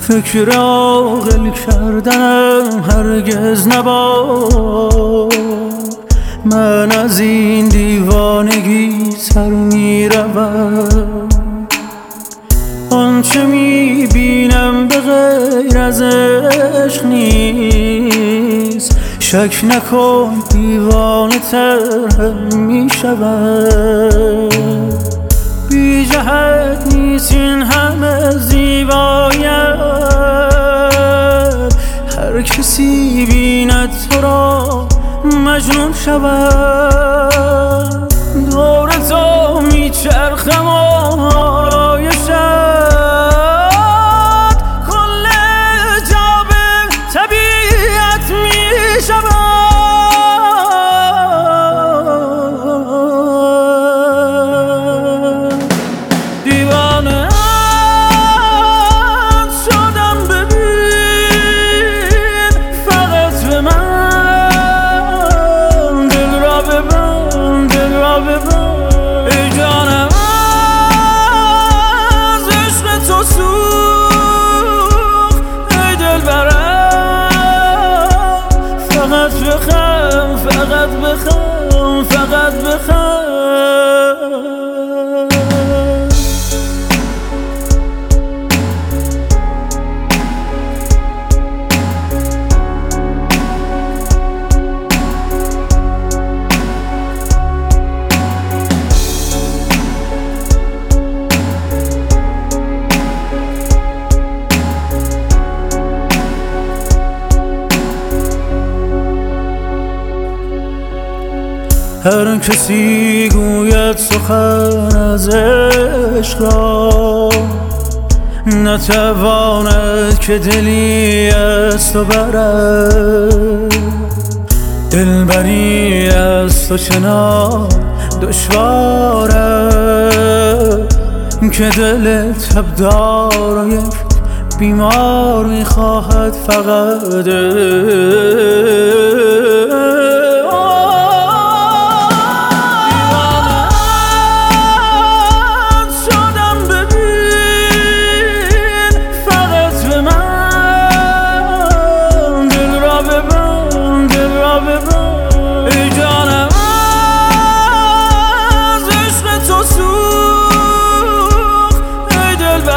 فکر عاقل کردنم هرگز نباد. من از این دیوانگی سر میروم، آنچه میبینم به غیر از عشق نیست. شک نکن دیوانه تر هم میشود. بی جهت نیست این همه زیبایت، هر کسی بیند تو را مجنون شود. دور تو میچرخم آرایشت، کل جا به طبیعت میشود. ای جانم از عشق تو سوخت، ای دلبرم فقط بخم، فقط بخم، فقط بخم. هر کسی گوید سخن از عشق را، نتواند که دلی از تو برد. دلبری از تو چنان دشوارد که دل تبدار و یک بیمار میخواهد فقط. ای جانم از عشق تو سوخت، ای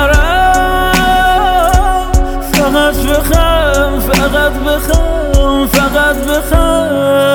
دلبرم فقط بخم، فقط بخم، فقط بخم.